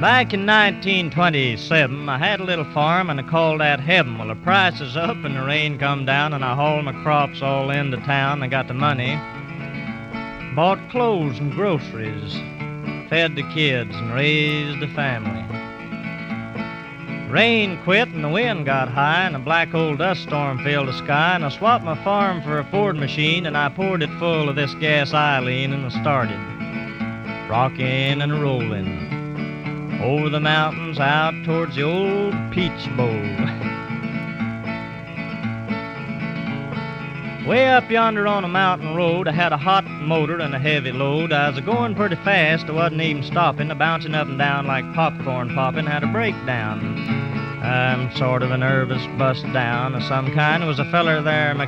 Back in 1927, I had a little farm and I called that heaven. Well, the price is up and the rain come down and I hauled my crops all into town. I got the money, bought clothes and groceries, fed the kids and raised a family. Rain quit and the wind got high and a black old dust storm filled the sky and I swapped my farm for a Ford machine and I poured it full of this gas Eileen and I started rocking and rolling over the mountains out towards the old Peach Bowl. Way up yonder on a mountain road, I had a hot motor and a heavy load. I was going pretty fast, I wasn't even stopping, bouncing up and down like popcorn popping, had a breakdown. I'm sort of a nervous bust down of some kind. There was a feller there